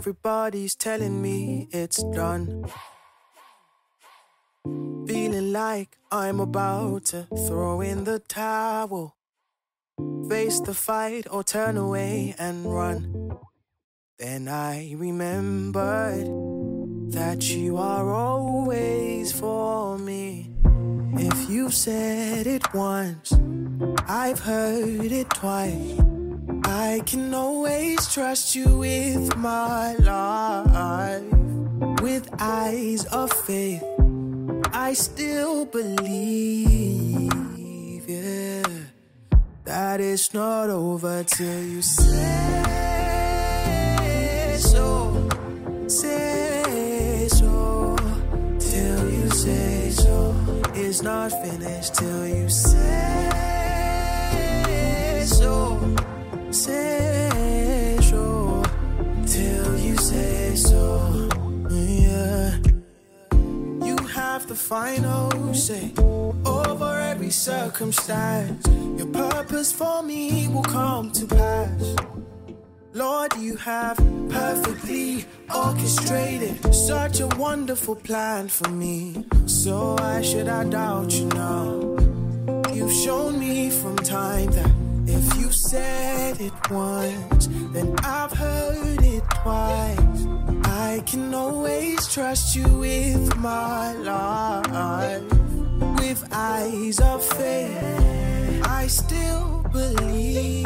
everybody's telling me it's done. Feeling like I'm about to throw in the towel. Face the fight or turn away and run. Then I remembered that you are always for me. If you've said it once, I've heard it twice. I can always trust you with my life. With eyes of faith, I still believe, yeah, that it's not over till you say so. Say so. Till you say so. It's not finished till you say so. Say so. Till you say so. Yeah. You have the final say over every circumstance. Your purpose for me will come to pass. Lord, you have perfectly orchestrated such a wonderful plan for me. So why should I doubt you now? You've shown me from time that if you said it once, then I've heard it twice. I can always trust you with my life. With eyes of faith, I still believe,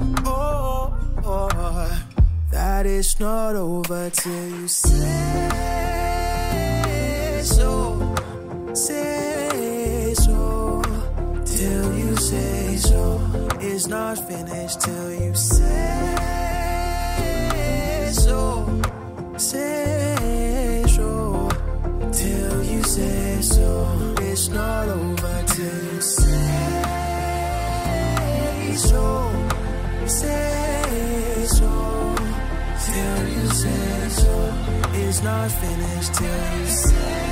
that it's not over till you say so. Say so. Till you say so. It's not finished till you say so. Say so. Till you say so. It's not over till you say so. Say so. Till you say so. It's not finished till you say